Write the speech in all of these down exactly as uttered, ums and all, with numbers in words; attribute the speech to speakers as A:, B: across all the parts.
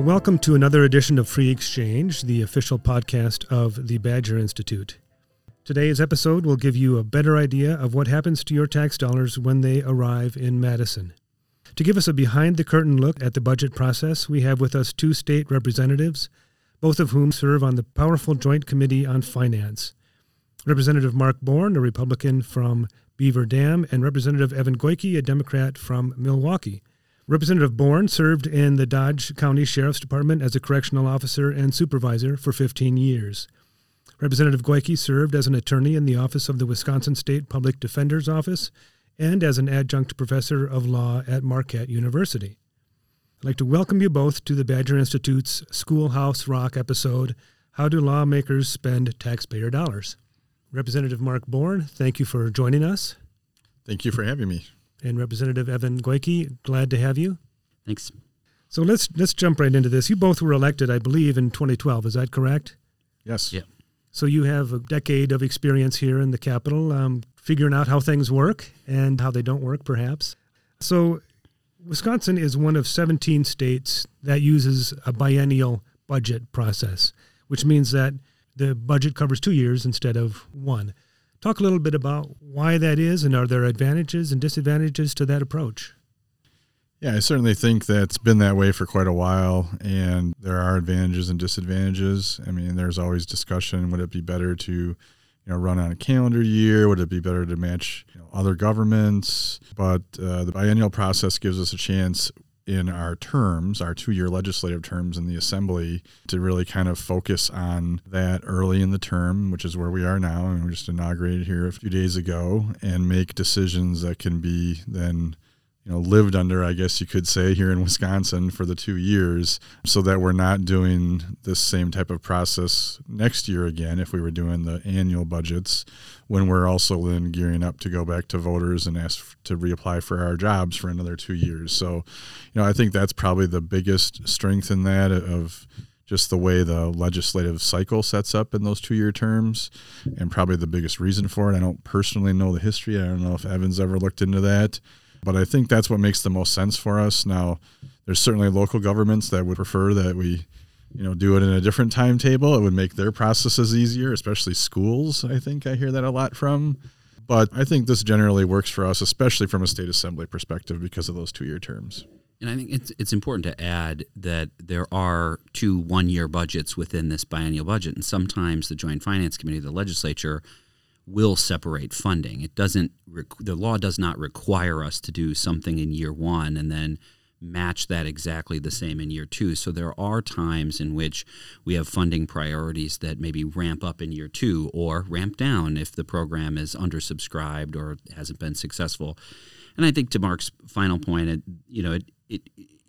A: welcome to another edition of Free Exchange, the official podcast of the Badger Institute. Today's episode will give you a better idea of what happens to your tax dollars when they arrive in Madison. To give us a behind-the-curtain look at the budget process, we have with us two state representatives, both of whom serve on the powerful Joint Committee on Finance. Representative Mark Bourne, a Republican from Beaver Dam, and Representative Evan Goyke, a Democrat from Milwaukee. Representative Bourne served in the Dodge County Sheriff's Department as a correctional officer and supervisor for fifteen years. Representative Goyke served as an attorney in the office of the Wisconsin State Public Defender's Office and as an adjunct professor of law at Marquette University. I'd like to welcome you both to the Badger Institute's Schoolhouse Rock episode, How Do Lawmakers Spend Taxpayer Dollars? Representative Mark Bourne, thank you for joining us.
B: Thank you for having me.
A: And Representative Evan Goyke, glad to have you.
C: Thanks.
A: So let's let's jump right into this. You both were elected, I believe, in twenty twelve. Is that correct?
B: Yes.
C: Yeah.
A: So you have a decade of experience here in the Capitol, um, figuring out how things work and how they don't work, perhaps. So Wisconsin is one of seventeen states that uses a biennial budget process, which means that the budget covers two years instead of one. Talk a little bit about why that is, and are there advantages and disadvantages to that approach?
B: Yeah, I certainly think that's been that way for quite a while, and there are advantages and disadvantages. I mean, there's always discussion. Would it be better to, you know, run on a calendar year? Would it be better to match, you know, other governments? But uh, the biennial process gives us a chance in our terms, our two-year legislative terms in the Assembly, to really kind of focus on that early in the term, which is where we are now, and we just inaugurated here a few days ago, and make decisions that can be then, you know, lived under, I guess you could say, here in Wisconsin for the two years, so that we're not doing this same type of process next year again if we were doing the annual budgets, when we're also then gearing up to go back to voters and ask to reapply for our jobs for another two years. So, you know, I think that's probably the biggest strength in that, of just the way the legislative cycle sets up in those two-year terms, and probably the biggest reason for it. I don't personally know the history. I don't know if Evan's ever looked into that. But I think that's what makes the most sense for us. Now, there's certainly local governments that would prefer that we, you know, do it in a different timetable. It would make their processes easier, especially schools. I think I hear that a lot from. But I think this generally works for us, especially from a state assembly perspective, because of those two-year terms.
C: And I think it's it's important to add that there are two one-year budgets within this biennial budget, and sometimes the Joint Finance Committee, the legislature, will separate funding. It doesn't. The law does not require us to do something in year one and then match that exactly the same in year two. So there are times in which we have funding priorities that maybe ramp up in year two or ramp down if the program is undersubscribed or hasn't been successful. And I think to Mark's final point, it, you know, it it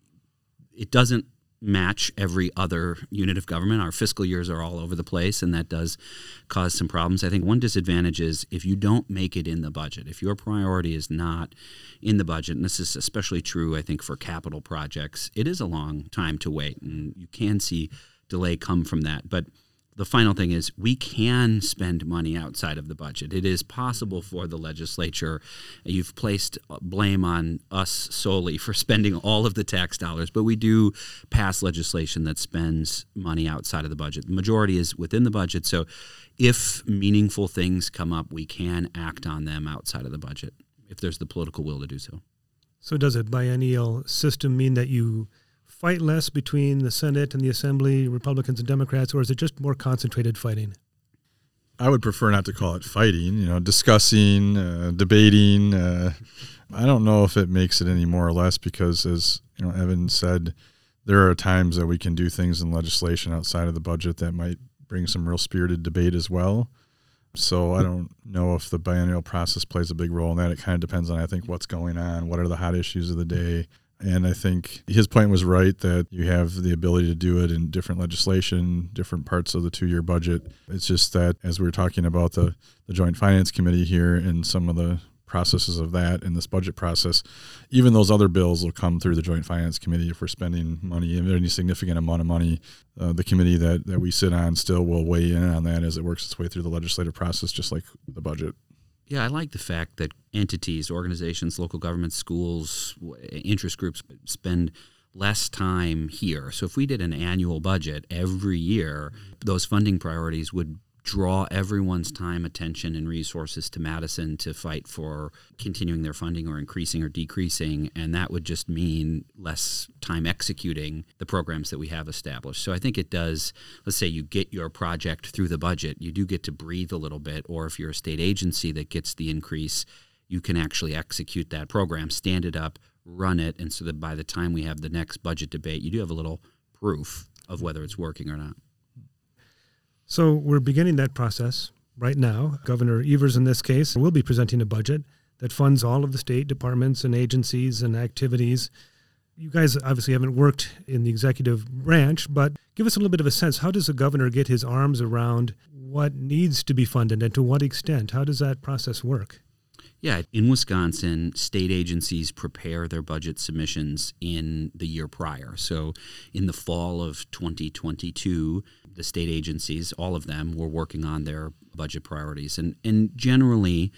C: it doesn't match every other unit of government. Our fiscal years are all over the place, and that does cause some problems. I think one disadvantage is if you don't make it in the budget, if your priority is not in the budget, and this is especially true, I think, for capital projects, it is a long time to wait, and you can see delay come from that. But the final thing is we can spend money outside of the budget. It is possible for the legislature. You've placed blame on us solely for spending all of the tax dollars, but we do pass legislation that spends money outside of the budget. The majority is within the budget, so if meaningful things come up, we can act on them outside of the budget if there's the political will to do so.
A: So does a biennial system mean that you fight less between the Senate and the Assembly, Republicans and Democrats, or is it just more concentrated fighting?
B: I would prefer not to call it fighting, you know, discussing, uh, debating. Uh, I don't know if it makes it any more or less because, as you know, Evan said, there are times that we can do things in legislation outside of the budget that might bring some real spirited debate as well. So I don't know if the biennial process plays a big role in that. It kind of depends on, I think, what's going on, what are the hot issues of the day. And I think his point was right that you have the ability to do it in different legislation, different parts of the two-year budget. It's just that as we were talking about the, the Joint Finance Committee here and some of the processes of that in this budget process, even those other bills will come through the Joint Finance Committee if we're spending money, if there's any significant amount of money. Uh, the committee that, that we sit on still will weigh in on that as it works its way through the legislative process, just like the budget.
C: Yeah, I like the fact that entities, organizations, local governments, schools, interest groups spend less time here. So if we did an annual budget every year, those funding priorities would draw everyone's time, attention, and resources to Madison to fight for continuing their funding or increasing or decreasing, and that would just mean less time executing the programs that we have established. So I think it does, let's say you get your project through the budget, you do get to breathe a little bit, or if you're a state agency that gets the increase, you can actually execute that program, stand it up, run it, and so that by the time we have the next budget debate, you do have a little proof of whether it's working or not.
A: So we're beginning that process right now. Governor Evers, in this case, will be presenting a budget that funds all of the state departments and agencies and activities. You guys obviously haven't worked in the executive branch, but give us a little bit of a sense. How does the governor get his arms around what needs to be funded and to what extent? How does that process work?
C: Yeah, in Wisconsin, state agencies prepare their budget submissions in the year prior. So in the fall of twenty twenty-two, the state agencies, all of them, were working on their budget priorities. And, and generally,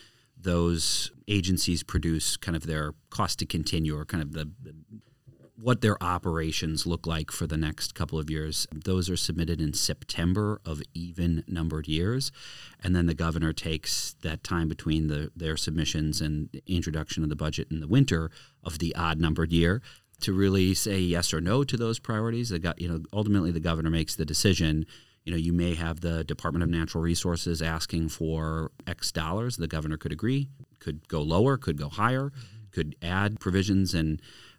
C: those agencies produce kind of their cost to continue, or kind of the, the what their operations look like for the next couple of years. Those are submitted in September of even-numbered years, and then the governor takes that time between the, their submissions and the introduction of the budget in the winter of the odd-numbered year to really say yes or no to those priorities. The go- you know, ultimately, the governor makes the decision. You know, you may have the Department of Natural Resources asking for X dollars. The governor could agree, could go lower, could go higher, could add provisions. And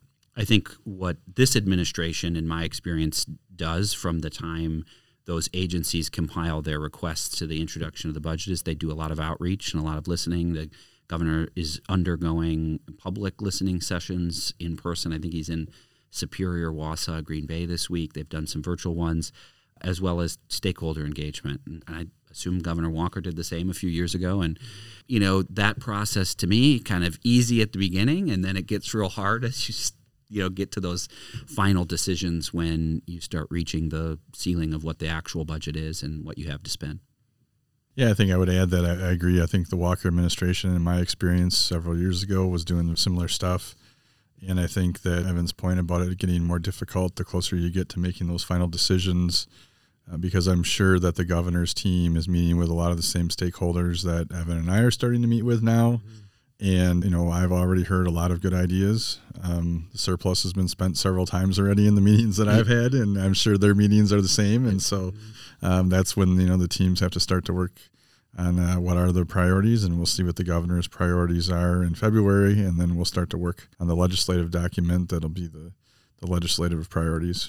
C: I think what this administration, in my experience, does from the time those agencies compile their requests to the introduction of the budget is they do a lot of outreach and a lot of listening. The governor is undergoing public listening sessions in person. I think he's in Superior, Wausau, Green Bay this week. They've done some virtual ones, as well as stakeholder engagement. And I assume Governor Walker did the same a few years ago. And, you know, that process to me, kind of easy at the beginning, and then it gets real hard as you you know, get to those final decisions when you start reaching the ceiling of what the actual budget is and what you have to spend.
B: Yeah, I think I would add that I, I agree. I think the Walker administration, in my experience several years ago, was doing similar stuff. And I think that Evan's point about it getting more difficult the closer you get to making those final decisions, uh, because I'm sure that the governor's team is meeting with a lot of the same stakeholders that Evan and I are starting to meet with now. Mm-hmm. And, you know, I've already heard a lot of good ideas. Um, the surplus has been spent several times already in the meetings that I've had, and I'm sure their meetings are the same. And so um, that's when, you know, the teams have to start to work on uh, what are the priorities, and we'll see what the governor's priorities are in February, and then we'll start to work on the legislative document that'll be the, the legislative priorities.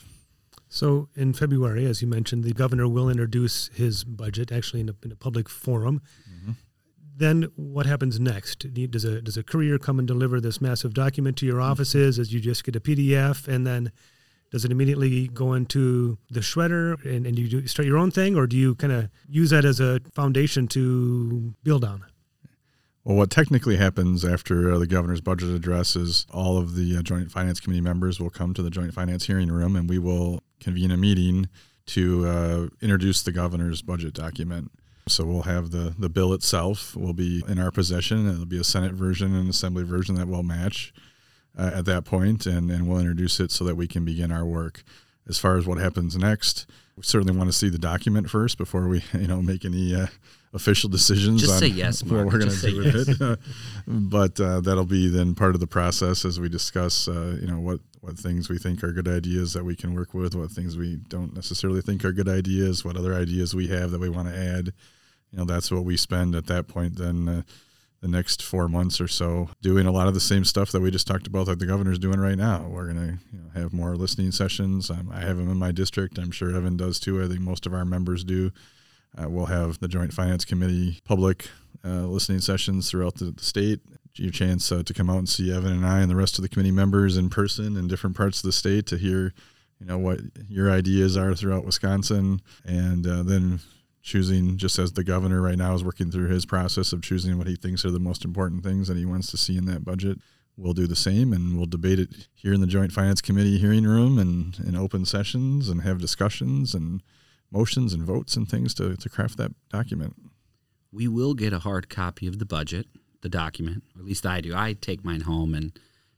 A: So in February, as you mentioned, the governor will introduce his budget, actually in a, in a public forum. Mm-hmm. Then what happens next? Does a does a courier come and deliver this massive document to your offices as you just get a P D F, and then does it immediately go into the shredder and, and you do start your own thing, or do you kind of use that as a foundation to build on?
B: Well, what technically happens after uh, the governor's budget address is all of the uh, Joint Finance Committee members will come to the Joint Finance hearing room, and we will convene a meeting to uh, introduce the governor's budget document. So we'll have the, the bill itself will be in our possession. It'll be a Senate version and Assembly version that will match uh, at that point, and, and we'll introduce it so that we can begin our work. As far as what happens next, we certainly want to see the document first before we, you know, make any uh, official decisions
C: Just
B: on
C: say yes, Mark.
B: what we're going to do with
C: yes.
B: it. But uh, that'll be then part of the process as we discuss, uh, you know, what, what things we think are good ideas that we can work with, what things we don't necessarily think are good ideas, what other ideas we have that we want to add. You know, that's what we spend at that point then uh, the next four months or so doing a lot of the same stuff that we just talked about that the governor's doing right now. We're going to you know, have more listening sessions. Um, I have them in my district. I'm sure Evan does too. I think most of our members do. Uh, we'll have the Joint Finance Committee public uh, listening sessions throughout the, the state. Your chance uh, to come out and see Evan and I and the rest of the committee members in person in different parts of the state to hear, you know, what your ideas are throughout Wisconsin, and uh, then choosing, just as the governor right now is working through his process of choosing what he thinks are the most important things that he wants to see in that budget. We'll do the same, and we'll debate it here in the Joint Finance Committee hearing room and in open sessions and have discussions and motions and votes and things to, to craft that document.
C: We will get a hard copy of the budget, the document, or at least I do. I take mine home and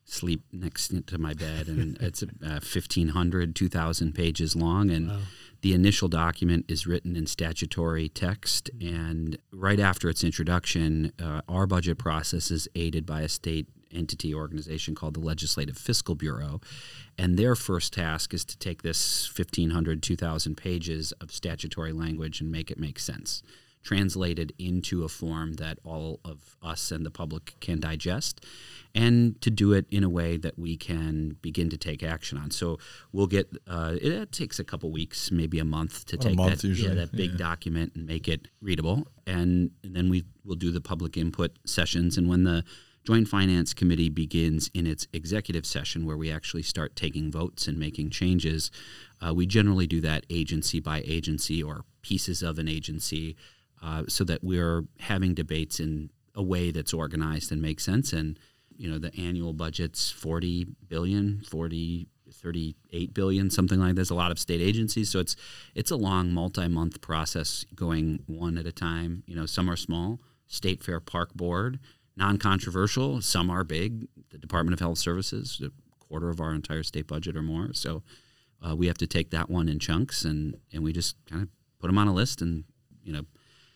C: sleep next to my bed, and it's uh, fifteen hundred, two thousand pages long, and wow. The initial document is written in statutory text, and right after its introduction, uh, our budget process is aided by a state entity organization called the Legislative Fiscal Bureau, and their first task is to take this fifteen hundred, two thousand pages of statutory language and make it make sense, translated into a form that all of us and the public can digest, and to do it in a way that we can begin to take action on. So we'll get, uh, it, it takes a couple weeks, maybe a month to
B: About
C: take
B: month
C: that, yeah, that big
B: yeah.
C: document and make it readable. And, and then we will do the public input sessions. And when the Joint Finance Committee begins in its executive session, where we actually start taking votes and making changes, uh, we generally do that agency by agency or pieces of an agency, uh, so that we're having debates in a way that's organized and makes sense. And, you know, the annual budget's forty billion, forty, thirty-eight billion, something like this, a lot of state agencies. So it's it's a long multi-month process going one at a time. You know, some are small, State Fair Park Board, non-controversial, some are big, the Department of Health Services, a quarter of our entire state budget or more. So uh, we have to take that one in chunks, and, and we just kind of put them on a list. And, you know,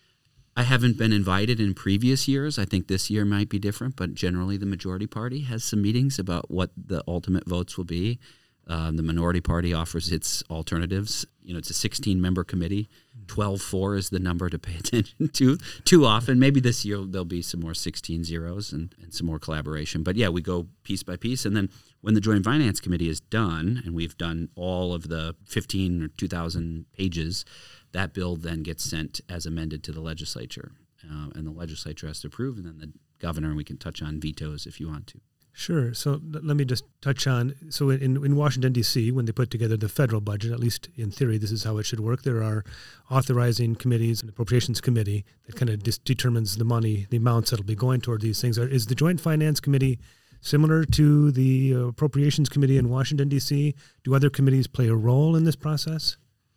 C: I haven't been invited in previous years. I think this year might be different, but generally the majority party has some meetings about what the ultimate votes will be. Uh, the minority party offers its alternatives. You know, it's a sixteen-member committee. twelve four is the number to pay attention to too often. Maybe this year there'll be some more sixteen zeros and, and some more collaboration. But, yeah, we go piece by piece. And then when the Joint Finance Committee is done, and we've done all of the fifteen or two thousand pages, that bill then gets sent as amended to the legislature. Uh, and the legislature has to approve, and then the governor, and we can touch on vetoes if you want to.
A: Sure. So l- let me just touch on, so in, in Washington, D C, when they put together the federal budget, at least in theory, this is how it should work. There are authorizing committees and appropriations committee that kind of dis- determines the money, the amounts that will be going toward these things. Are, is the Joint Finance Committee similar to the uh, appropriations committee in Washington, D C? Do other committees play a role in this process?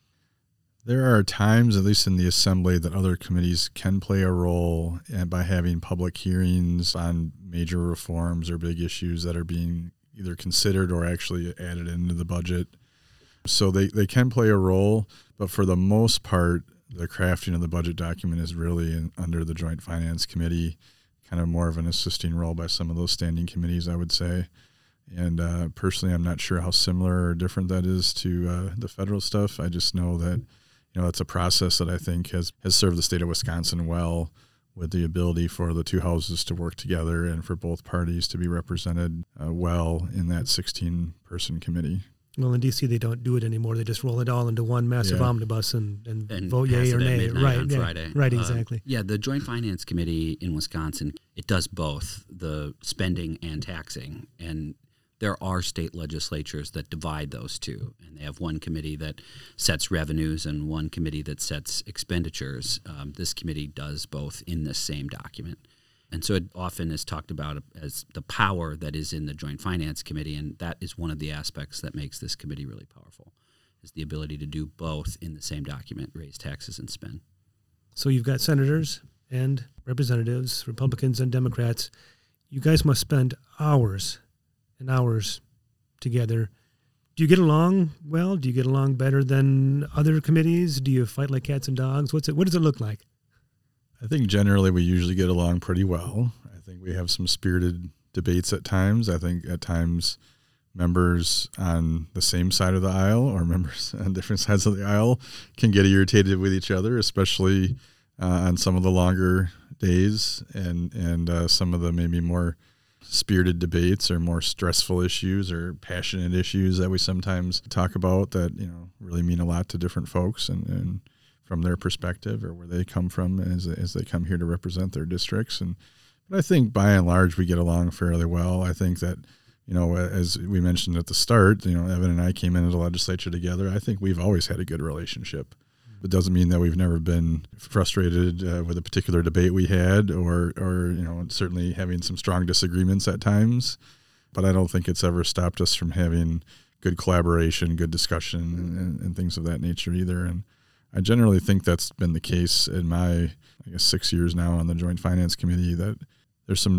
B: There are times, at least in the Assembly, that other committees can play a role and by having public hearings on major reforms or big issues that are being either considered or actually added into the budget. So they, they can play a role, but for the most part, the crafting of the budget document is really in, under the Joint Finance Committee, kind of more of an assisting role by some of those standing committees, I would say. And uh, personally, I'm not sure how similar or different that is to uh, the federal stuff. I just know that You know, it's a process that I think has, has served the state of Wisconsin well, with the ability for the two houses to work together and for both parties to be represented uh, well in that sixteen-person committee.
A: Well, in D C, they don't do it anymore. They just roll it all into one massive
B: yeah.
A: omnibus and, and,
C: and
A: vote yay or nay. Right,
C: on
A: yeah,
C: Friday.
A: right,
C: Uh,
A: exactly.
C: yeah, the Joint Finance Committee in Wisconsin, it does both the spending and taxing. And there are state legislatures that divide those two, and they have one committee that sets revenues and one committee that sets expenditures. Um, this committee does both in the same document. And so it often is talked about as the power that is in the Joint Finance Committee, and that is one of the aspects that makes this committee really powerful, is the ability to do both in the same document, raise taxes and spend.
A: So you've got senators and representatives, Republicans and Democrats. You guys must spend hours and hours together. Do you get along well? Do you get along better than other committees? Do you fight like cats and dogs? What's it? What does it look like?
B: I think generally we usually get along pretty well. I think we have some spirited debates at times. I think at times members on the same side of the aisle or members on different sides of the aisle can get irritated with each other, especially uh, on some of the longer days and, and uh, some of the maybe more spirited debates or more stressful issues or passionate issues that we sometimes talk about that, you know, really mean a lot to different folks and, and from their perspective or where they come from as, as they come here to represent their districts. And, but I think by and large, we get along fairly well. I think that, you know, as we mentioned at the start, you know, Evan and I came into the legislature together. I think we've always had a good relationship. It doesn't mean that we've never been frustrated uh, with a particular debate we had or, or, you know, certainly having some strong disagreements at times. But I don't think it's ever stopped us from having good collaboration, good discussion, and, and things of that nature either. And I generally think that's been the case in my, I guess, six years now on the Joint Finance Committee, that there's some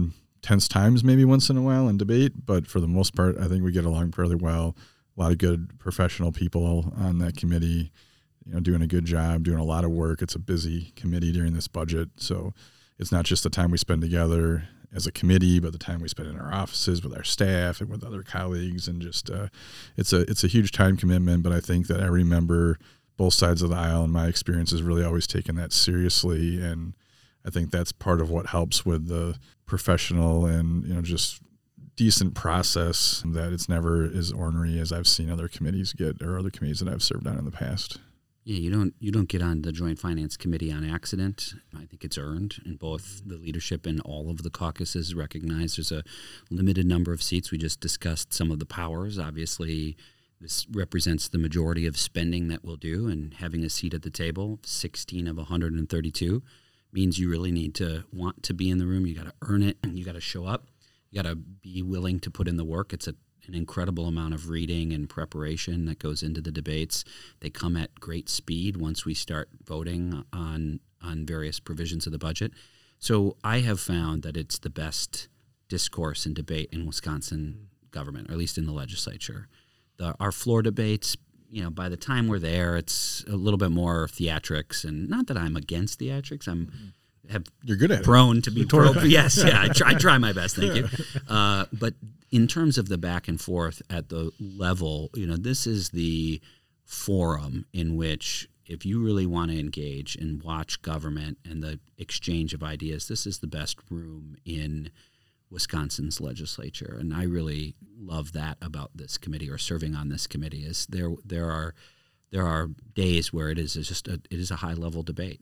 B: tense times maybe once in a while in debate, but for the most part, I think we get along fairly well. A lot of good professional people on that committee, you know, doing a good job, doing a lot of work. It's a busy committee during this budget. So it's not just the time we spend together as a committee, but the time we spend in our offices with our staff and with other colleagues. And just, uh, it's a, it's a huge time commitment, but I think that every member, both sides of the aisle, in my experience, has really always taken that seriously. And I think that's part of what helps with the professional and, you know, just decent process, that it's never as ornery as I've seen other committees get, or other committees that I've served on in the past.
C: Yeah, you don't you don't get on the Joint Finance Committee on accident. I think it's earned, and both the leadership and all of the caucuses recognize there's a limited number of seats. We just discussed some of the powers. Obviously, this represents the majority of spending that we'll do, and having a seat at the table, sixteen of one hundred thirty-two, means you really need to want to be in the room. You got to earn it, and you got to show up. You got to be willing to put in the work. It's a an incredible amount of reading and preparation that goes into the debates. They come at great speed once we start voting on on various provisions of the budget. So I have found that it's the best discourse and debate in Wisconsin government, or at least in the legislature. The, our floor debates, you know, by the time we're there, it's a little bit more theatrics. And not that I'm against theatrics. I'm have
B: You're good at
C: prone
B: it.
C: to be pro. Yes, yeah, I try, I try my best. Thank you. Uh, but in terms of the back and forth at the level, you know, this is the forum in which, if you really want to engage and watch government and the exchange of ideas, this is the best room in Wisconsin's legislature. And I really love that about this committee, or serving on this committee, is there there are there are days where it is just a, it is a high level debate.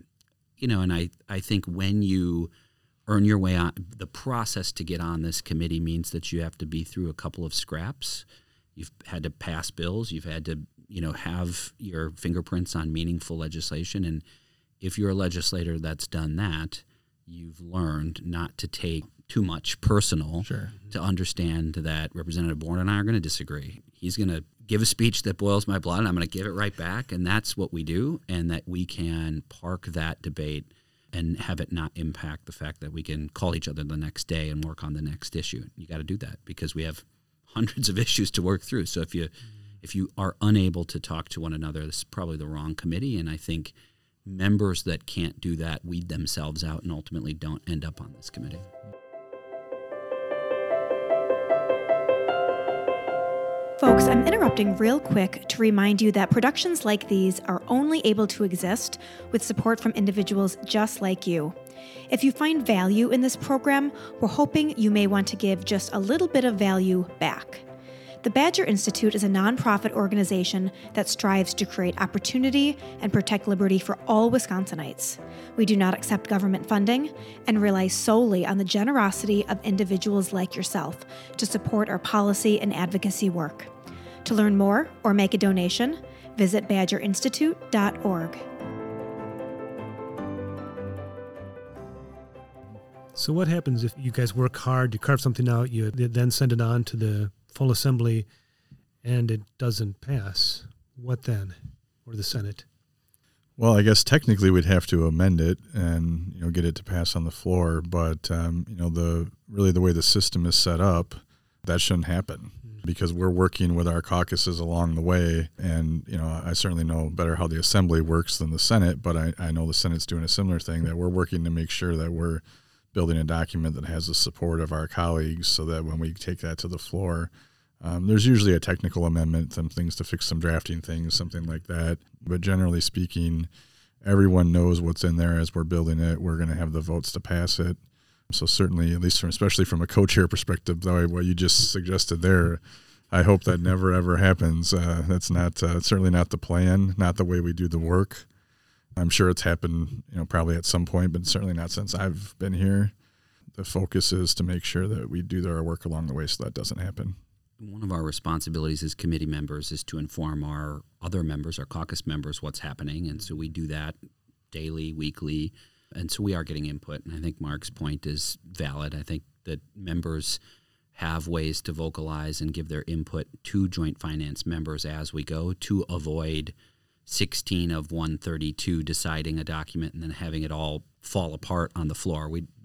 C: You know, and I, I think when you earn your way on, the process to get on this committee means that you have to be through a couple of scraps. You've had to pass bills. You've had to, you know, have your fingerprints on meaningful legislation. And if you're a legislator that's done that, you've learned not to take too much personal,
B: sure.
C: to understand that Representative Bourne and I are going to disagree. He's going to give a speech that boils my blood, and I'm going to give it right back, and that's what we do, and that we can park that debate and have it not impact the fact that we can call each other the next day and work on the next issue. You got to do that because we have hundreds of issues to work through. So if you if you are unable to talk to one another, this is probably the wrong committee, and I think members that can't do that weed themselves out and ultimately don't end up on this committee.
D: Folks, I'm interrupting real quick to remind you that productions like these are only able to exist with support from individuals just like you. If you find value in this program, we're hoping you may want to give just a little bit of value back. The Badger Institute is a nonprofit organization that strives to create opportunity and protect liberty for all Wisconsinites. We do not accept government funding and rely solely on the generosity of individuals like yourself to support our policy and advocacy work. To learn more or make a donation, visit badger institute dot org.
A: So what happens if you guys work hard, you carve something out, you then send it on to the full assembly, and it doesn't pass? What then? Or the Senate?
B: Well, I guess technically we'd have to amend it and, you know, get it to pass on the floor. But um, you know, the really the way the system is set up, that shouldn't happen, because we're working with our caucuses along the way. And, you know, I certainly know better how the assembly works than the Senate, but I, I know the Senate's doing a similar thing, that we're working to make sure that we're building a document that has the support of our colleagues, so that when we take that to the floor, um, there's usually a technical amendment, some things to fix some drafting things, something like that. But generally speaking, everyone knows what's in there as we're building it. We're going to have the votes to pass it. So certainly, at least from, especially from a co-chair perspective, though, what you just suggested there, I hope that never, ever happens. Uh, that's not uh, certainly not the plan, not the way we do the work. I'm sure it's happened, you know, probably at some point, but certainly not since I've been here. The focus is to make sure that we do our work along the way so that doesn't happen.
C: One of our responsibilities as committee members is to inform our other members, our caucus members, what's happening. And so we do that daily, weekly. And so we are getting input. And I think Mark's point is valid. I think that members have ways to vocalize and give their input to joint finance members as we go, to avoid sixteen of one thirty-two deciding a document and then having it all fall apart on the floor. We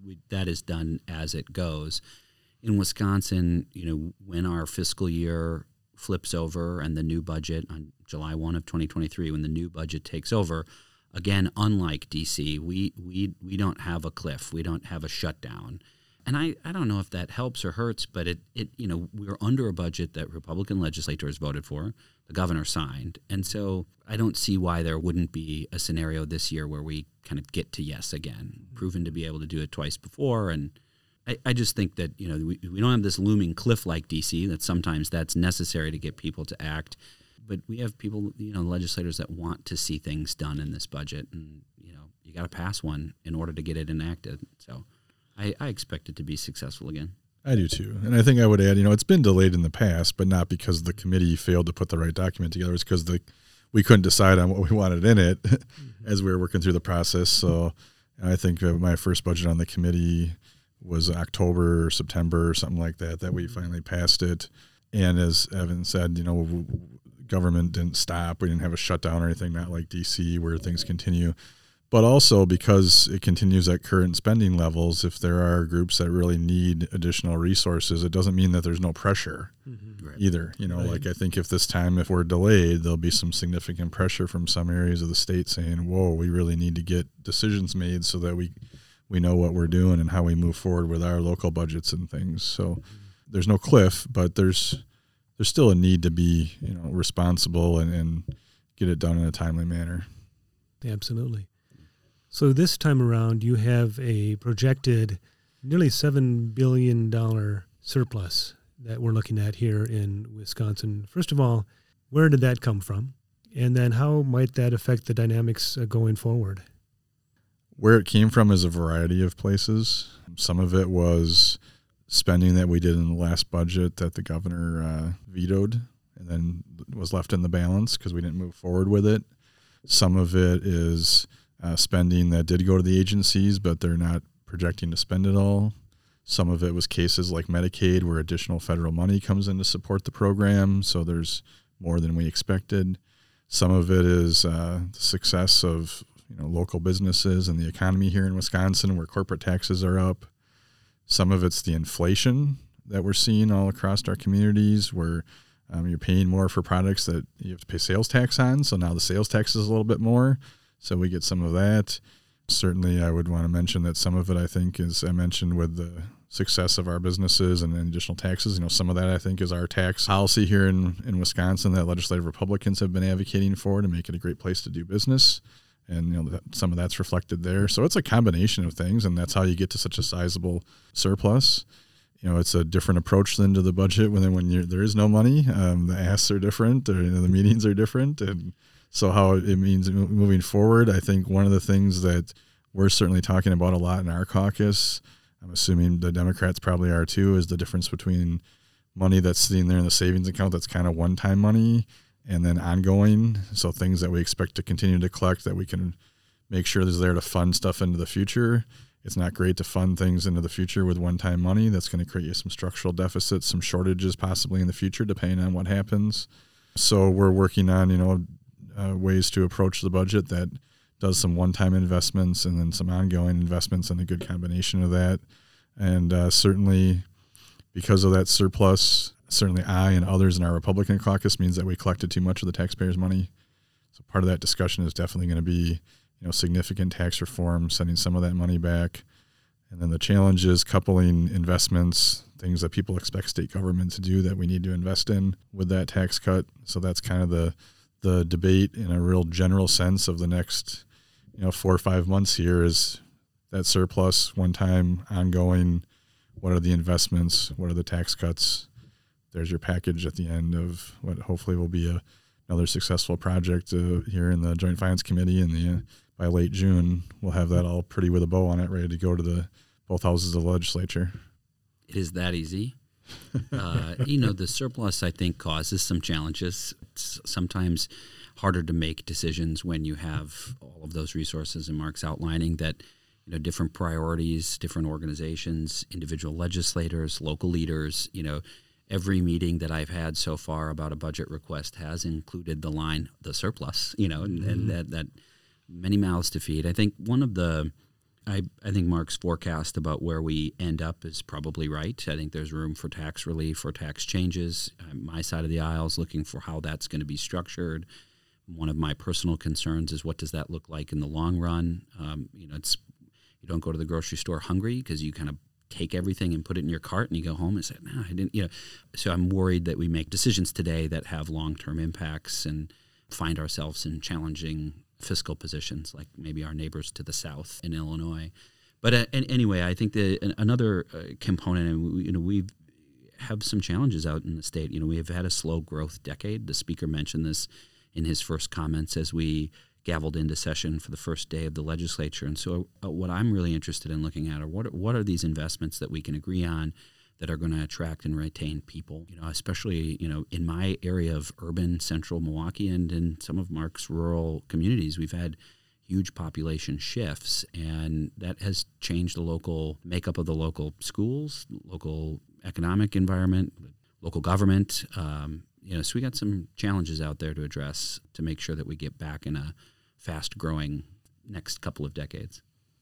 C: we, that is done as it goes. In Wisconsin, you know, when our fiscal year flips over and the new budget on July first of twenty twenty-three, when the new budget takes over, again, unlike D C, we we we don't have a cliff. We don't have a shutdown. And I, I don't know if that helps or hurts, but it, it you know, we're under a budget that Republican legislators voted for, the governor signed. And so I don't see why there wouldn't be a scenario this year where we kind of get to yes again, proven to be able to do it twice before. And I, I just think that, you know, we, we don't have this looming cliff like D C, that sometimes that's necessary to get people to act. But we have people, you know, legislators that want to see things done in this budget. And, you know, you got to pass one in order to get it enacted. So I, I expect it to be successful again.
B: I do too. And I think I would add, you know, it's been delayed in the past, but not because the committee failed to put the right document together. It's because the we couldn't decide on what we wanted in it mm-hmm. as we were working through the process. So I think my first budget on the committee was October or September or something like that, that we finally passed it. And as Evan said, you know, government didn't stop. We didn't have a shutdown or anything, not like D C where things continue. But also because it continues at current spending levels, if there are groups that really need additional resources, it doesn't mean that there's no pressure mm-hmm. right. either. You know, right. like I think if this time, if we're delayed, there'll be some significant pressure from some areas of the state saying, whoa, we really need to get decisions made so that we we know what we're doing and how we move forward with our local budgets and things. So mm-hmm. there's no cliff, but there's there's still a need to be, you know, responsible and, and get it done in a timely manner.
A: Absolutely. So this time around, you have a projected nearly seven billion dollars surplus that we're looking at here in Wisconsin. First of all, where did that come from? And then how might that affect the dynamics uh, going forward?
B: Where it came from is a variety of places. Some of it was spending that we did in the last budget that the governor uh, vetoed and then was left in the balance because we didn't move forward with it. Some of it is Uh, spending that did go to the agencies, but they're not projecting to spend it all. Some of it was cases like Medicaid where additional federal money comes in to support the program, so there's more than we expected. Some of it is uh, the success of you know local businesses and the economy here in Wisconsin where corporate taxes are up. Some of it's the inflation that we're seeing all across our communities where um, you're paying more for products that you have to pay sales tax on, so now the sales tax is a little bit more. So we get some of that. Certainly, I would want to mention that some of it, I think, is I mentioned with the success of our businesses and additional taxes. You know, some of that, I think, is our tax policy here in, in Wisconsin that legislative Republicans have been advocating for to make it a great place to do business. And, you know, that, some of that's reflected there. So it's a combination of things, and that's how you get to such a sizable surplus. You know, it's a different approach than to the budget when, when you're, there is no money. Um, the asks are different, or, you know, the meetings are different, and so how it means moving forward, I think one of the things that we're certainly talking about a lot in our caucus, I'm assuming the Democrats probably are too, is the difference between money that's sitting there in the savings account that's kind of one-time money and then ongoing. So things that we expect to continue to collect that we can make sure is there to fund stuff into the future. It's not great to fund things into the future with one-time money. That's going to create you some structural deficits, some shortages possibly in the future, depending on what happens. So we're working on, you know, Uh, ways to approach the budget that does some one-time investments and then some ongoing investments and a good combination of that. And uh, certainly because of that surplus, certainly I and others in our Republican caucus means that we collected too much of the taxpayers' money. So part of that discussion is definitely going to be, you know, significant tax reform, sending some of that money back. And then the challenge is coupling investments, things that people expect state government to do that we need to invest in with that tax cut. So that's kind of the the debate in a real general sense of the next, you know, four or five months here is that surplus, one time, ongoing, what are the investments, what are the tax cuts? There's your package at the end of what hopefully will be a, another successful project uh, here in the Joint Finance Committee, and the, uh, by late June, we'll have that all pretty with a bow on it, ready to go to the both houses of the legislature.
C: It is that easy. uh, you know, the surplus, I think, causes some challenges. It's sometimes harder to make decisions when you have all of those resources, and Mark's outlining that, you know, different priorities, different organizations, individual legislators, local leaders, you know, every meeting that I've had so far about a budget request has included the line, the surplus, you know, and, mm-hmm. and that, that many mouths to feed. I think one of the I, I think Mark's forecast about where we end up is probably right. I think there's room for tax relief or tax changes. Uh, my side of the aisle is looking for how that's going to be structured. One of my personal concerns is what does that look like in the long run? Um, you know, it's you don't go to the grocery store hungry because you kind of take everything and put it in your cart and you go home and say, no, I didn't, you know. So I'm worried that we make decisions today that have long-term impacts and find ourselves in challenging fiscal positions like maybe our neighbors to the south in Illinois. But uh, and anyway, I think the another uh, component, and we, you know, we have some challenges out in the state. You know, we have had a slow growth decade. The speaker mentioned this in his first comments as we gavelled into session for the first day of the legislature. And so uh, what I'm really interested in looking at are what are, what are these investments that we can agree on that are going to attract and retain people, you know, especially, you know, in my area of urban central Milwaukee and in some of Mark's rural communities, we've had huge population shifts, and that has changed the local makeup of the local schools, local economic environment, local government. Um, you know, so we got some challenges out there to address to make sure that we get back in a fast-growing next couple of decades.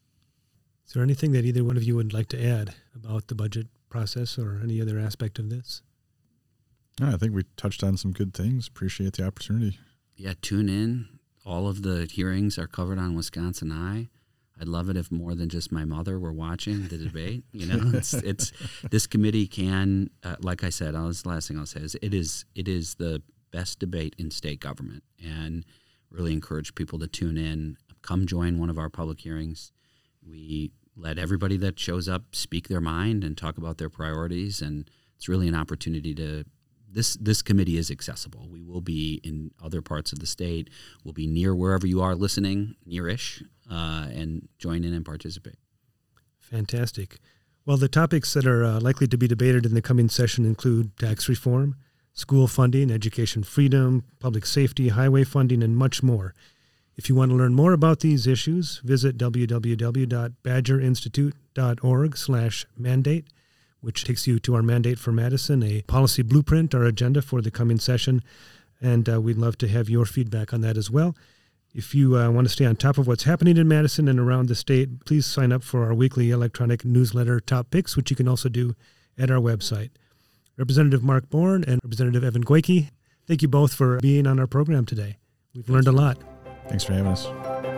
A: Is there anything that either one of you would like to add about the budget process or any other aspect of this?
B: Yeah, I think we touched on some good things. Appreciate the opportunity.
C: Yeah, tune in. All of the hearings are covered on Wisconsin Eye. I'd love it if more than just my mother were watching the debate. You know, it's it's this committee can, uh, like I said, I'll, the last thing I'll say is it is it is the best debate in state government, and really encourage people to tune in. Come join one of our public hearings. We let everybody that shows up speak their mind and talk about their priorities, and it's really an opportunity to. This this committee is accessible. We will be in other parts of the state. We'll be near wherever you are listening, near-ish, uh, and join in and participate.
A: Fantastic. Well, the topics that are uh, likely to be debated in the coming session include tax reform, school funding, education freedom, public safety, highway funding, and much more. If you want to learn more about these issues, visit w w w dot badger institute dot org slash mandate, which takes you to our mandate for Madison, a policy blueprint, our agenda for the coming session. And uh, we'd love to have your feedback on that as well. If you uh, want to stay on top of what's happening in Madison and around the state, please sign up for our weekly electronic newsletter, Top Picks, which you can also do at our website. Representative Mark Bourne and Representative Evan Goyke, thank you both for being on our program today. We've learned a lot.
B: Thanks for having us.